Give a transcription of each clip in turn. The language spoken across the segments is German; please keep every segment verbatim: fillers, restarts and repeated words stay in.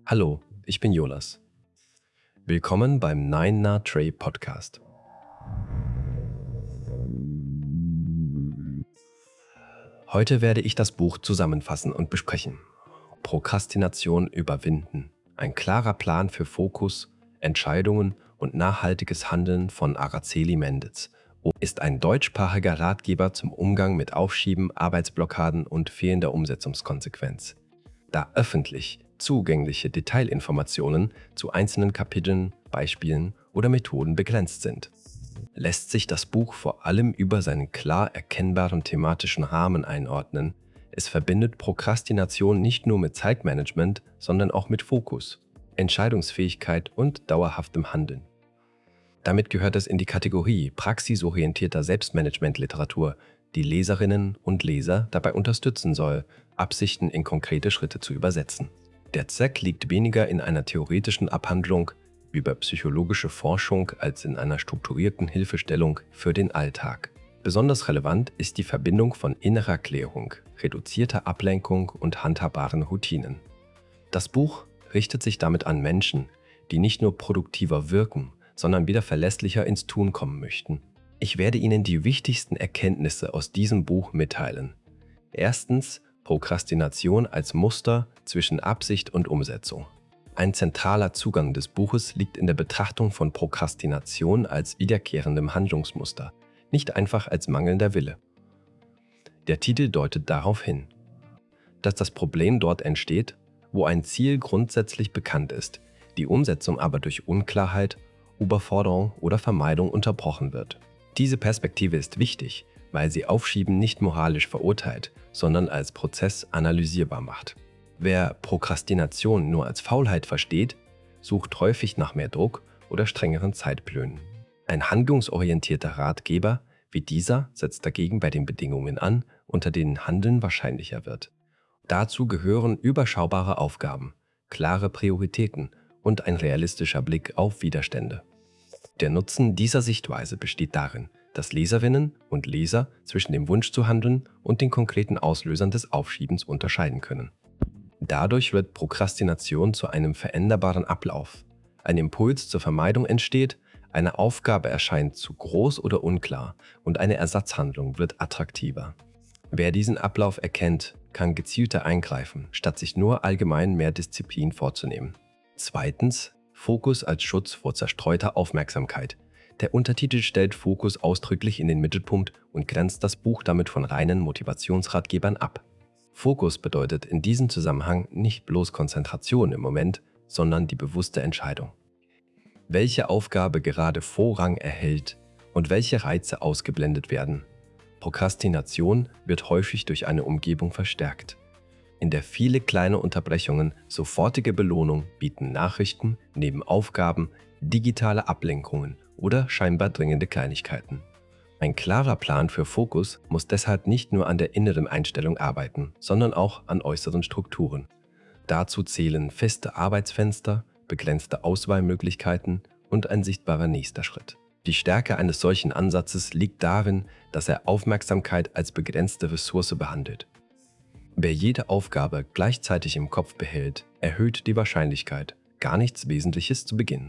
Hallo, ich bin Jonas. Willkommen beim Nine Na Trey Podcast. Heute werde ich das Buch zusammenfassen und besprechen. Prokrastination überwinden. Ein klarer Plan für Fokus, Entscheidungen und nachhaltiges Handeln von Araceli Mendez ist ein deutschsprachiger Ratgeber zum Umgang mit Aufschieben, Arbeitsblockaden und fehlender Umsetzungskonsequenz. Da öffentlich zugängliche Detailinformationen zu einzelnen Kapiteln, Beispielen oder Methoden begrenzt sind, lässt sich das Buch vor allem über seinen klar erkennbaren thematischen Rahmen einordnen. Es verbindet Prokrastination nicht nur mit Zeitmanagement, sondern auch mit Fokus, Entscheidungsfähigkeit und dauerhaftem Handeln. Damit gehört es in die Kategorie praxisorientierter Selbstmanagement-Literatur, die Leserinnen und Leser dabei unterstützen soll, Absichten in konkrete Schritte zu übersetzen. Der Zweck liegt weniger in einer theoretischen Abhandlung über psychologische Forschung als in einer strukturierten Hilfestellung für den Alltag. Besonders relevant ist die Verbindung von innerer Klärung, reduzierter Ablenkung und handhabbaren Routinen. Das Buch richtet sich damit an Menschen, die nicht nur produktiver wirken, sondern wieder verlässlicher ins Tun kommen möchten. Ich werde Ihnen die wichtigsten Erkenntnisse aus diesem Buch mitteilen. Erstens, Prokrastination als Muster zwischen Absicht und Umsetzung. Ein zentraler Zugang des Buches liegt in der Betrachtung von Prokrastination als wiederkehrendem Handlungsmuster, nicht einfach als mangelnder Wille. Der Titel deutet darauf hin, dass das Problem dort entsteht, wo ein Ziel grundsätzlich bekannt ist, die Umsetzung aber durch Unklarheit, Überforderung oder Vermeidung unterbrochen wird. Diese Perspektive ist wichtig, weil sie Aufschieben nicht moralisch verurteilt, sondern als Prozess analysierbar macht. Wer Prokrastination nur als Faulheit versteht, sucht häufig nach mehr Druck oder strengeren Zeitplänen. Ein handlungsorientierter Ratgeber wie dieser setzt dagegen bei den Bedingungen an, unter denen Handeln wahrscheinlicher wird. Dazu gehören überschaubare Aufgaben, klare Prioritäten und ein realistischer Blick auf Widerstände. Der Nutzen dieser Sichtweise besteht darin, dass Leserinnen und Leser zwischen dem Wunsch zu handeln und den konkreten Auslösern des Aufschiebens unterscheiden können. Dadurch wird Prokrastination zu einem veränderbaren Ablauf. Ein Impuls zur Vermeidung entsteht, eine Aufgabe erscheint zu groß oder unklar und eine Ersatzhandlung wird attraktiver. Wer diesen Ablauf erkennt, kann gezielter eingreifen, statt sich nur allgemein mehr Disziplin vorzunehmen. Zweitens, Fokus als Schutz vor zerstreuter Aufmerksamkeit. Der Untertitel stellt Fokus ausdrücklich in den Mittelpunkt und grenzt das Buch damit von reinen Motivationsratgebern ab. Fokus bedeutet in diesem Zusammenhang nicht bloß Konzentration im Moment, sondern die bewusste Entscheidung. Welche Aufgabe gerade Vorrang erhält und welche Reize ausgeblendet werden. Prokrastination wird häufig durch eine Umgebung verstärkt, in der viele kleine Unterbrechungen sofortige Belohnung bieten, Nachrichten, neben Aufgaben, digitale Ablenkungen oder scheinbar dringende Kleinigkeiten. Ein klarer Plan für Fokus muss deshalb nicht nur an der inneren Einstellung arbeiten, sondern auch an äußeren Strukturen. Dazu zählen feste Arbeitsfenster, begrenzte Auswahlmöglichkeiten und ein sichtbarer nächster Schritt. Die Stärke eines solchen Ansatzes liegt darin, dass er Aufmerksamkeit als begrenzte Ressource behandelt. Wer jede Aufgabe gleichzeitig im Kopf behält, erhöht die Wahrscheinlichkeit, gar nichts Wesentliches zu beginnen.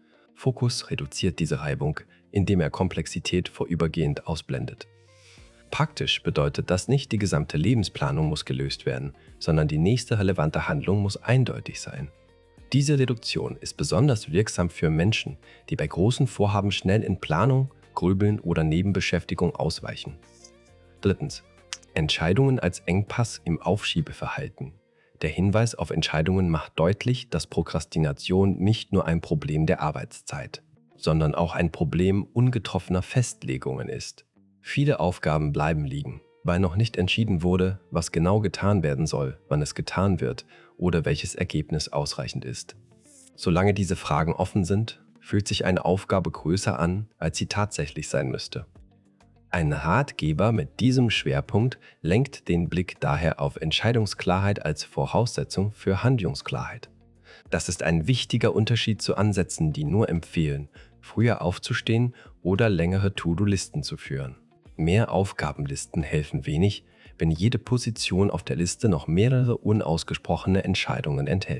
Fokus reduziert diese Reibung, indem er Komplexität vorübergehend ausblendet. Praktisch bedeutet das nicht, die gesamte Lebensplanung muss gelöst werden, sondern die nächste relevante Handlung muss eindeutig sein. Diese Reduktion ist besonders wirksam für Menschen, die bei großen Vorhaben schnell in Planung, Grübeln oder Nebenbeschäftigung ausweichen. Drittens. Entscheidungen als Engpass im Aufschiebeverhalten. Der Hinweis auf Entscheidungen macht deutlich, dass Prokrastination nicht nur ein Problem der Arbeitszeit, sondern auch ein Problem ungetroffener Festlegungen ist. Viele Aufgaben bleiben liegen, weil noch nicht entschieden wurde, was genau getan werden soll, wann es getan wird oder welches Ergebnis ausreichend ist. Solange diese Fragen offen sind, fühlt sich eine Aufgabe größer an, als sie tatsächlich sein müsste. Ein Ratgeber mit diesem Schwerpunkt lenkt den Blick daher auf Entscheidungsklarheit als Voraussetzung für Handlungsklarheit. Das ist ein wichtiger Unterschied zu Ansätzen, die nur empfehlen, früher aufzustehen oder längere To-Do-Listen zu führen. Mehr Aufgabenlisten helfen wenig, wenn jede Position auf der Liste noch mehrere unausgesprochene Entscheidungen enthält.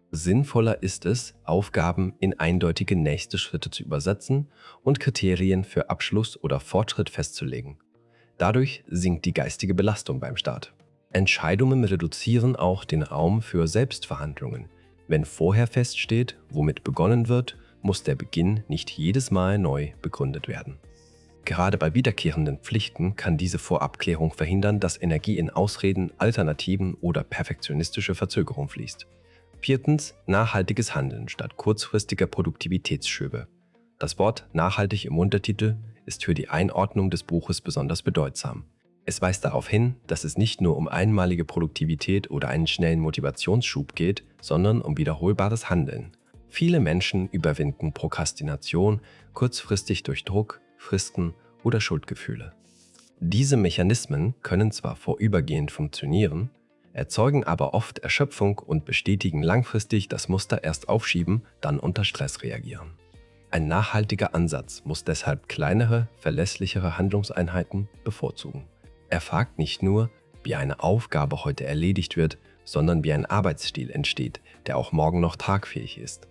Sinnvoller ist es, Aufgaben in eindeutige nächste Schritte zu übersetzen und Kriterien für Abschluss oder Fortschritt festzulegen. Dadurch sinkt die geistige Belastung beim Start. Entscheidungen reduzieren auch den Raum für Selbstverhandlungen. Wenn vorher feststeht, womit begonnen wird, muss der Beginn nicht jedes Mal neu begründet werden. Gerade bei wiederkehrenden Pflichten kann diese Vorabklärung verhindern, dass Energie in Ausreden, Alternativen oder perfektionistische Verzögerung fließt. Viertens, nachhaltiges Handeln statt kurzfristiger Produktivitätsschübe. Das Wort nachhaltig im Untertitel ist für die Einordnung des Buches besonders bedeutsam. Es weist darauf hin, dass es nicht nur um einmalige Produktivität oder einen schnellen Motivationsschub geht, sondern um wiederholbares Handeln. Viele Menschen überwinden Prokrastination kurzfristig durch Druck, Fristen oder Schuldgefühle. Diese Mechanismen können zwar vorübergehend funktionieren, erzeugen aber oft Erschöpfung und bestätigen langfristig das Muster erst aufschieben, dann unter Stress reagieren. Ein nachhaltiger Ansatz muss deshalb kleinere, verlässlichere Handlungseinheiten bevorzugen. Er fragt nicht nur, wie eine Aufgabe heute erledigt wird, sondern wie ein Arbeitsstil entsteht, der auch morgen noch tragfähig ist.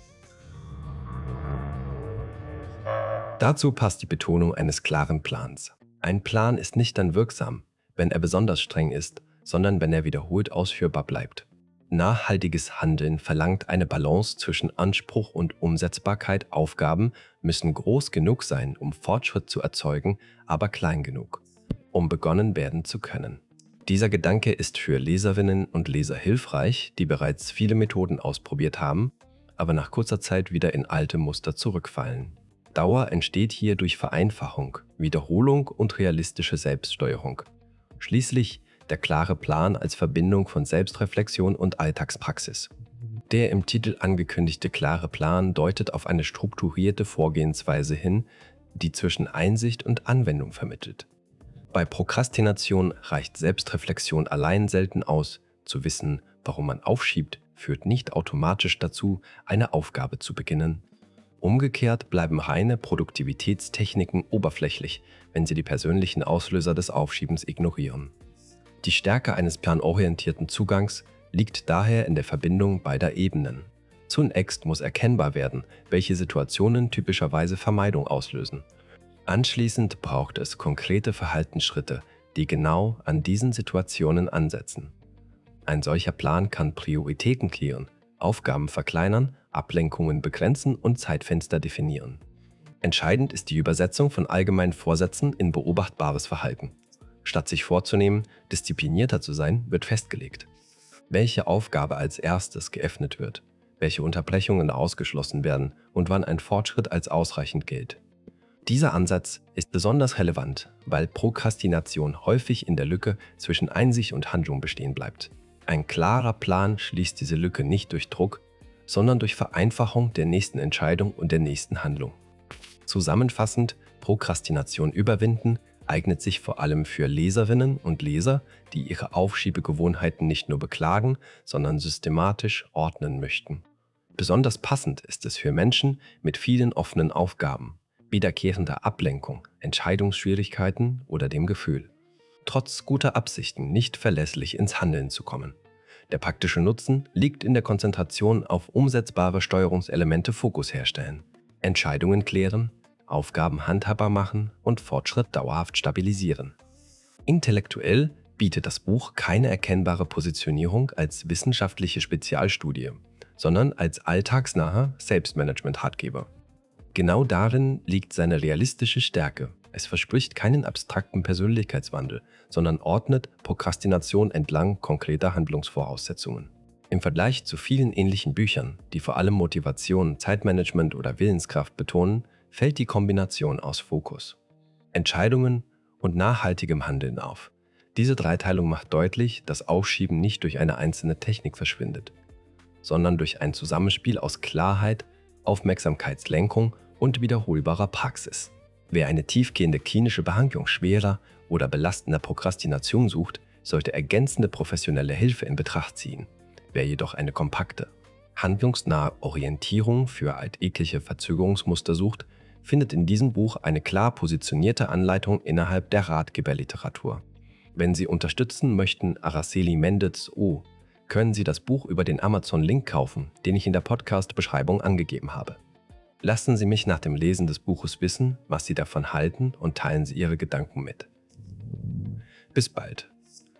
Dazu passt die Betonung eines klaren Plans. Ein Plan ist nicht dann wirksam, wenn er besonders streng ist, sondern wenn er wiederholt ausführbar bleibt. Nachhaltiges Handeln verlangt eine Balance zwischen Anspruch und Umsetzbarkeit. Aufgaben müssen groß genug sein, um Fortschritt zu erzeugen, aber klein genug, um begonnen werden zu können. Dieser Gedanke ist für Leserinnen und Leser hilfreich, die bereits viele Methoden ausprobiert haben, aber nach kurzer Zeit wieder in alte Muster zurückfallen. Dauer entsteht hier durch Vereinfachung, Wiederholung und realistische Selbststeuerung. Schließlich der klare Plan als Verbindung von Selbstreflexion und Alltagspraxis. Der im Titel angekündigte klare Plan deutet auf eine strukturierte Vorgehensweise hin, die zwischen Einsicht und Anwendung vermittelt. Bei Prokrastination reicht Selbstreflexion allein selten aus. Zu wissen, warum man aufschiebt, führt nicht automatisch dazu, eine Aufgabe zu beginnen. Umgekehrt bleiben reine Produktivitätstechniken oberflächlich, wenn sie die persönlichen Auslöser des Aufschiebens ignorieren. Die Stärke eines planorientierten Zugangs liegt daher in der Verbindung beider Ebenen. Zunächst muss erkennbar werden, welche Situationen typischerweise Vermeidung auslösen. Anschließend braucht es konkrete Verhaltensschritte, die genau an diesen Situationen ansetzen. Ein solcher Plan kann Prioritäten klären, Aufgaben verkleinern, Ablenkungen begrenzen und Zeitfenster definieren. Entscheidend ist die Übersetzung von allgemeinen Vorsätzen in beobachtbares Verhalten. Statt sich vorzunehmen, disziplinierter zu sein, wird festgelegt, welche Aufgabe als erstes geöffnet wird, welche Unterbrechungen ausgeschlossen werden und wann ein Fortschritt als ausreichend gilt. Dieser Ansatz ist besonders relevant, weil Prokrastination häufig in der Lücke zwischen Einsicht und Handlung bestehen bleibt. Ein klarer Plan schließt diese Lücke nicht durch Druck, sondern durch Vereinfachung der nächsten Entscheidung und der nächsten Handlung. Zusammenfassend, Prokrastination überwinden eignet sich vor allem für Leserinnen und Leser, die ihre Aufschiebegewohnheiten nicht nur beklagen, sondern systematisch ordnen möchten. Besonders passend ist es für Menschen mit vielen offenen Aufgaben, wiederkehrender Ablenkung, Entscheidungsschwierigkeiten oder dem Gefühl, trotz guter Absichten nicht verlässlich ins Handeln zu kommen. Der praktische Nutzen liegt in der Konzentration auf umsetzbare Steuerungselemente Fokus herstellen, Entscheidungen klären, Aufgaben handhabbar machen und Fortschritt dauerhaft stabilisieren. Intellektuell bietet das Buch keine erkennbare Positionierung als wissenschaftliche Spezialstudie, sondern als alltagsnaher Selbstmanagement-Ratgeber. Genau darin liegt seine realistische Stärke. Es verspricht keinen abstrakten Persönlichkeitswandel, sondern ordnet Prokrastination entlang konkreter Handlungsvoraussetzungen. Im Vergleich zu vielen ähnlichen Büchern, die vor allem Motivation, Zeitmanagement oder Willenskraft betonen, fällt die Kombination aus Fokus, Entscheidungen und nachhaltigem Handeln auf. Diese Dreiteilung macht deutlich, dass Aufschieben nicht durch eine einzelne Technik verschwindet, sondern durch ein Zusammenspiel aus Klarheit, Aufmerksamkeitslenkung und wiederholbarer Praxis. Wer eine tiefgehende klinische Behandlung schwerer oder belastender Prokrastination sucht, sollte ergänzende professionelle Hilfe in Betracht ziehen. Wer jedoch eine kompakte, handlungsnahe Orientierung für alltägliche Verzögerungsmuster sucht, findet in diesem Buch eine klar positionierte Anleitung innerhalb der Ratgeberliteratur. Wenn Sie unterstützen möchten, Araceli Mendez O. können Sie das Buch über den Amazon-Link kaufen, den ich in der Podcast-Beschreibung angegeben habe. Lassen Sie mich nach dem Lesen des Buches wissen, was Sie davon halten, und teilen Sie Ihre Gedanken mit. Bis bald.